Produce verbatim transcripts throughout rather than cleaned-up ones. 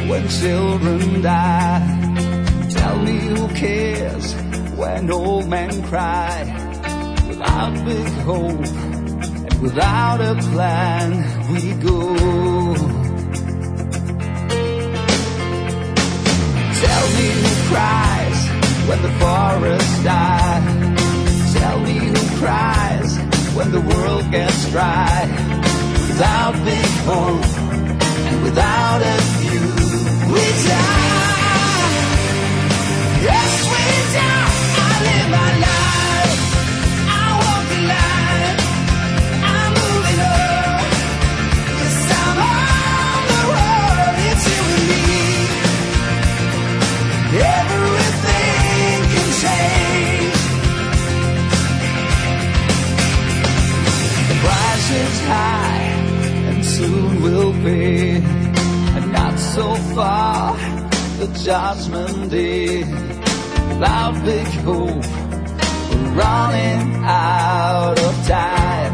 when children die. Tell me who cares when old men cry. Without big hope and without a plan, we go. Tell me who cries when the forests die. Tell me who cries when the world gets dry. Without big hope and without a view, we die. Yes, we die. I live my life. I walk the line. I'm moving on. Yes, I'm on the road. It's you and me. Everything can change. The price is high and soon will pay. And not so far, the judgment day. Without big hope, we're running out of time.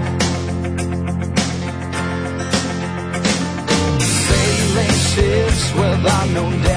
Sailing ships with unknown depths.